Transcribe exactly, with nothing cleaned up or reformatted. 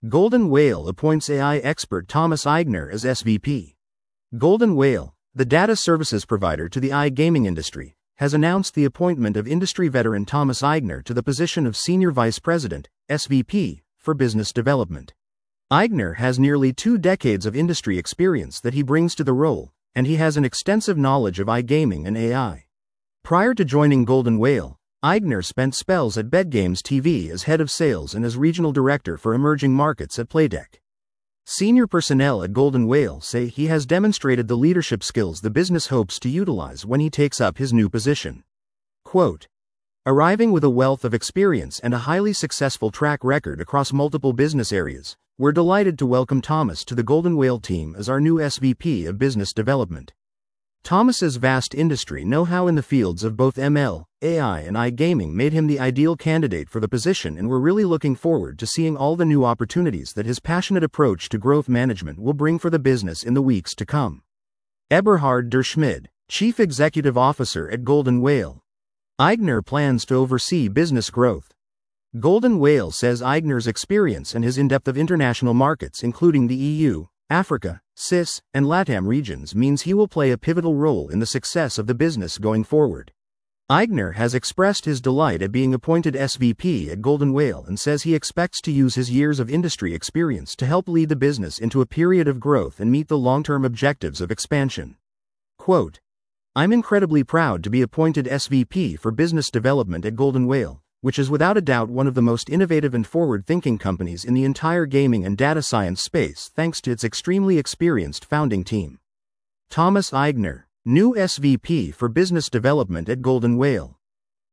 Golden Whale appoints A I expert Thomas Eigner as S V P. Golden Whale, the data services provider to the iGaming industry, has announced the appointment of industry veteran Thomas Eigner to the position of Senior Vice President, S V P, for Business Development. Eigner has nearly two decades of industry experience that he brings to the role, and he has an extensive knowledge of iGaming and A I. Prior to joining Golden Whale, Eigner spent spells at BetGames T V as head of sales and as regional director for emerging markets at Playtech. Senior personnel at Golden Whale say he has demonstrated the leadership skills the business hopes to utilize when he takes up his new position. Quote, "Arriving with a wealth of experience and a highly successful track record across multiple business areas, we're delighted to welcome Thomas to the Golden Whale team as our new S V P of Business Development." Thomas's vast industry know-how in the fields of both M L, A I and iGaming made him the ideal candidate for the position, and we're really looking forward to seeing all the new opportunities that his passionate approach to growth management will bring for the business in the weeks to come. Eberhard der Schmid, Chief Executive Officer at Golden Whale. Eigner plans to oversee business growth. Golden Whale says Eigner's experience and his in-depth of international markets including the E U, Africa, C I S, and LATAM regions means he will play a pivotal role in the success of the business going forward. Eigner has expressed his delight at being appointed S V P at Golden Whale and says he expects to use his years of industry experience to help lead the business into a period of growth and meet the long-term objectives of expansion. Quote, "I'm incredibly proud to be appointed S V P for Business Development at Golden Whale, which is without a doubt one of the most innovative and forward-thinking companies in the entire gaming and data science space thanks to its extremely experienced founding team." Thomas Eigner, new S V P for Business Development at Golden Whale.